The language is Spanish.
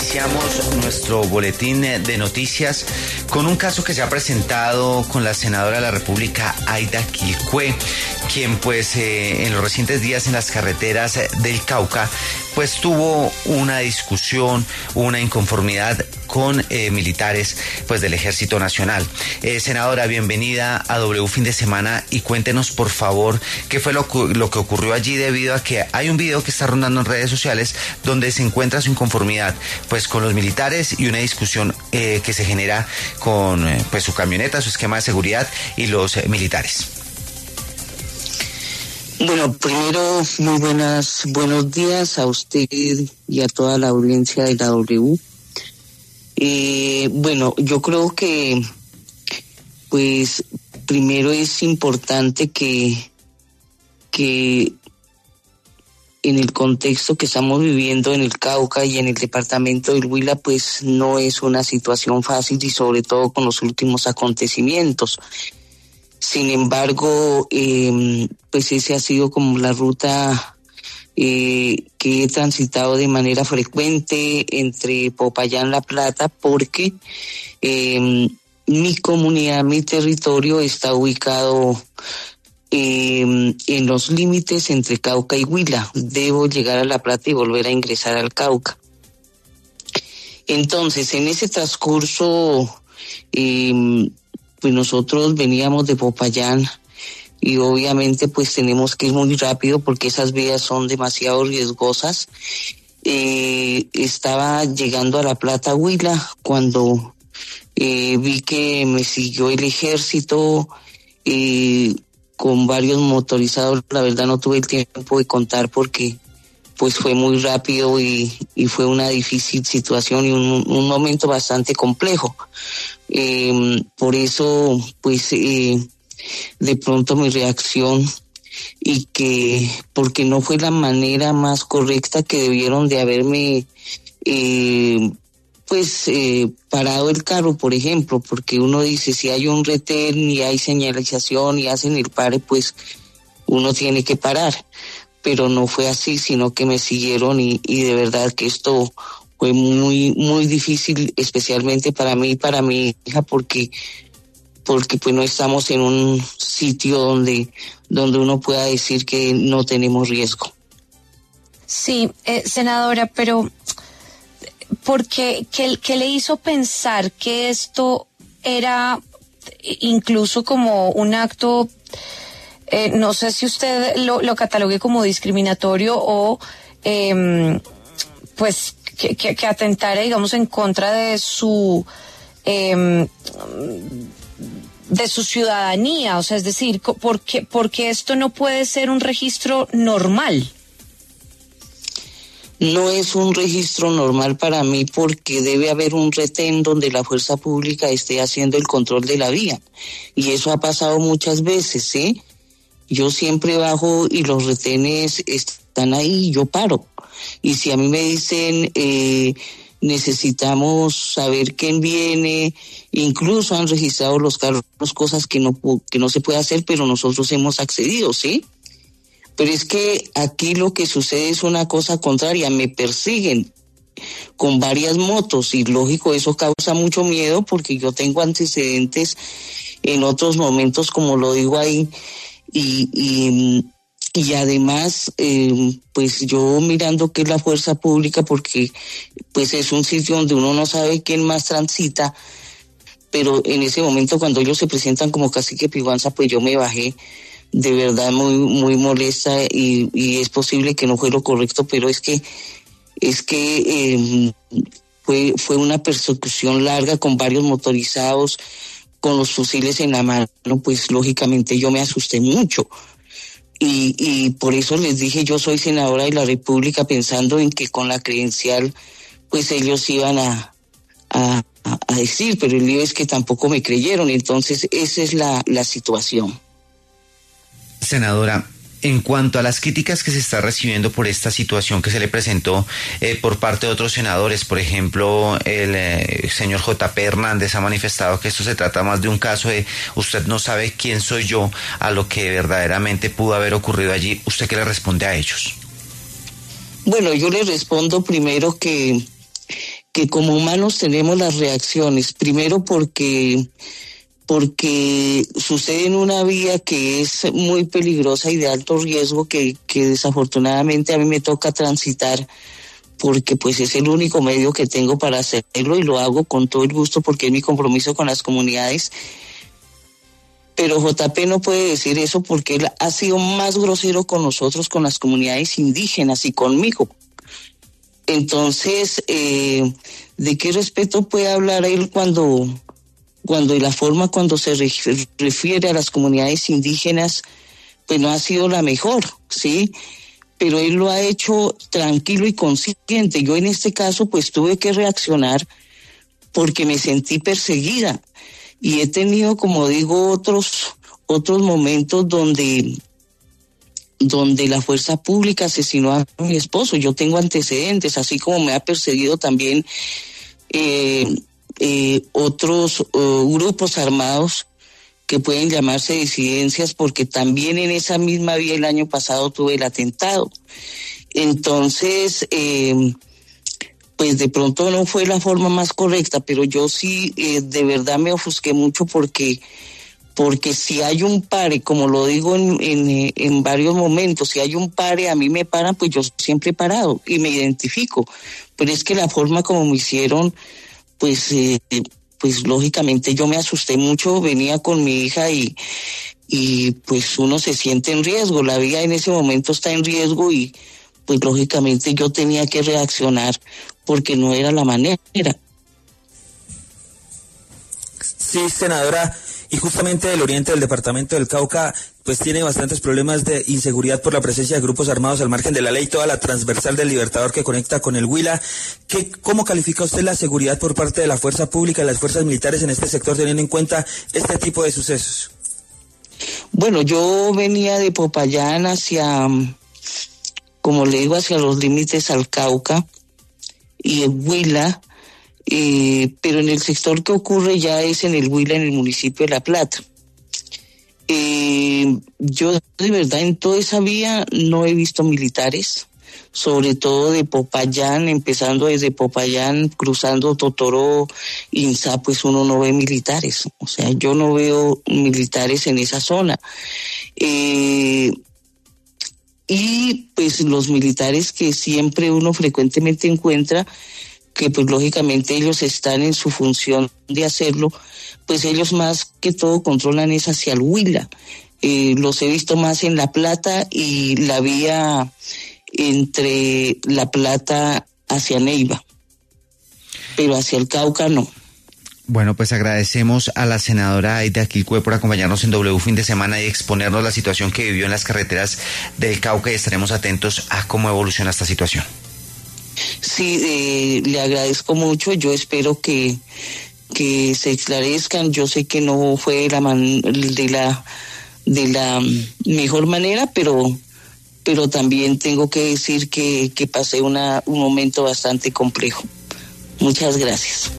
Iniciamos nuestro boletín de noticias con un caso que se ha presentado con la senadora de la República, Aida Quilpué, quien pues en los recientes días en las carreteras del Cauca pues tuvo una discusión, una inconformidad con militares pues del Ejército Nacional. Senadora, bienvenida a W Fin de Semana y cuéntenos por favor qué fue lo que ocurrió allí, debido a que hay un video que está rondando en redes sociales donde se encuentra su inconformidad pues con los militares y una discusión que se genera con pues su camioneta, su esquema de seguridad y los militares. Bueno, primero, muy buenos días a usted y a toda la audiencia de la W. Bueno, yo creo que, pues, primero es importante que en el contexto que estamos viviendo en el Cauca y en el departamento del Huila, pues no es una situación fácil y sobre todo con los últimos acontecimientos. Sin embargo, pues ese ha sido como la ruta que he transitado de manera frecuente entre Popayán, La Plata, porque mi comunidad, mi territorio está ubicado en los límites entre Cauca y Huila. Debo llegar a La Plata y volver a ingresar al Cauca. Entonces, en ese transcurso, pues nosotros veníamos de Popayán y obviamente pues tenemos que ir muy rápido porque esas vías son demasiado riesgosas. Estaba llegando a La Plata, Huila, cuando vi que me siguió el ejército con varios motorizados. La verdad no tuve el tiempo de contar porque pues fue muy rápido y fue una difícil situación y un momento bastante complejo. Por eso, pues, de pronto mi reacción y que, porque no fue la manera más correcta que debieron de haberme, parado el carro, por ejemplo, porque uno dice, si hay un retén y hay señalización y hacen el pare, pues uno tiene que parar. Pero no fue así, sino que me siguieron y de verdad que esto fue muy, muy difícil, especialmente para mí y para mi hija, porque pues no estamos en un sitio donde uno pueda decir que no tenemos riesgo. Sí, senadora, pero ¿por qué le hizo pensar que esto era incluso como un acto, no sé si usted lo catalogue como discriminatorio o pues que atentara, digamos, en contra de su ciudadanía? O sea, es decir, porque esto no puede ser un registro normal. No es un registro normal para mí porque debe haber un retén donde la fuerza pública esté haciendo el control de la vía. Y eso ha pasado muchas veces, ¿sí? Yo siempre bajo y los retenes están ahí y yo paro. Y si a mí me dicen necesitamos saber quién viene, incluso han registrado los carros, cosas que no se puede hacer, pero nosotros hemos accedido, ¿sí? Pero es que aquí lo que sucede es una cosa contraria, me persiguen con varias motos y lógico, eso causa mucho miedo porque yo tengo antecedentes en otros momentos, como lo digo ahí, y además, pues yo mirando que es la fuerza pública, porque pues es un sitio donde uno no sabe quién más transita, pero en ese momento cuando ellos se presentan como cacique Piguanza, pues yo me bajé de verdad muy, muy molesta y es posible que no fue lo correcto, pero es que fue una persecución larga con varios motorizados, con los fusiles en la mano, pues lógicamente yo me asusté mucho. Y por eso les dije, yo soy senadora de la República, pensando en que con la credencial, pues ellos iban a decir, pero el lío es que tampoco me creyeron, entonces esa es la situación. Senadora, en cuanto a las críticas que se está recibiendo por esta situación que se le presentó por parte de otros senadores, por ejemplo, el señor J.P. Hernández ha manifestado que esto se trata más de un caso de usted no sabe quién soy yo, a lo que verdaderamente pudo haber ocurrido allí. ¿Usted qué le responde a ellos? Bueno, yo le respondo primero que que como humanos tenemos las reacciones, primero porque sucede en una vía que es muy peligrosa y de alto riesgo que desafortunadamente a mí me toca transitar, porque pues es el único medio que tengo para hacerlo y lo hago con todo el gusto porque es mi compromiso con las comunidades. Pero JP no puede decir eso porque él ha sido más grosero con nosotros, con las comunidades indígenas y conmigo. Entonces, ¿de qué respeto puede hablar él cuando y la forma cuando se refiere a las comunidades indígenas, pues no ha sido la mejor, ¿sí? Pero él lo ha hecho tranquilo y consciente. Yo en este caso pues tuve que reaccionar porque me sentí perseguida y he tenido, como digo, otros momentos donde la fuerza pública asesinó a mi esposo. Yo tengo antecedentes, así como me ha perseguido también otros grupos armados que pueden llamarse disidencias, porque también en esa misma vía el año pasado tuve el atentado. Entonces, pues de pronto no fue la forma más correcta, pero yo sí de verdad me ofusqué mucho porque si hay un pare, como lo digo en varios momentos, si hay un pare, a mí me paran, pues yo siempre he parado y me identifico. Pero es que la forma como me hicieron, pues lógicamente yo me asusté mucho, venía con mi hija y pues uno se siente en riesgo, la vida en ese momento está en riesgo y pues lógicamente yo tenía que reaccionar porque no era la manera. Sí, senadora, y justamente el oriente del departamento del Cauca pues tiene bastantes problemas de inseguridad por la presencia de grupos armados al margen de la ley, toda la transversal del Libertador que conecta con el Huila. ¿Cómo califica usted la seguridad por parte de la fuerza pública y las fuerzas militares en este sector, teniendo en cuenta este tipo de sucesos? Bueno, yo venía de Popayán hacia, como le digo, hacia los límites al Cauca y el Huila, pero en el sector que ocurre ya es en el Huila, en el municipio de La Plata. Yo de verdad en toda esa vía no he visto militares, sobre todo de Popayán, empezando desde Popayán, cruzando Totoró, Inzá, pues uno no ve militares, o sea, yo no veo militares en esa zona. Y pues los militares que siempre uno frecuentemente encuentra, que pues lógicamente ellos están en su función de hacerlo, pues ellos más que todo controlan es hacia el Huila. Los he visto más en La Plata y la vía entre La Plata hacia Neiva, pero hacia el Cauca no. Bueno, pues agradecemos a la senadora Aida Quilcue por acompañarnos en W Fin de Semana y exponernos la situación que vivió en las carreteras del Cauca, y estaremos atentos a cómo evoluciona esta situación. Sí, le agradezco mucho. Yo espero que se esclarezcan. Yo sé que no fue de la mejor manera, pero también tengo que decir que pasé un momento bastante complejo. Muchas gracias.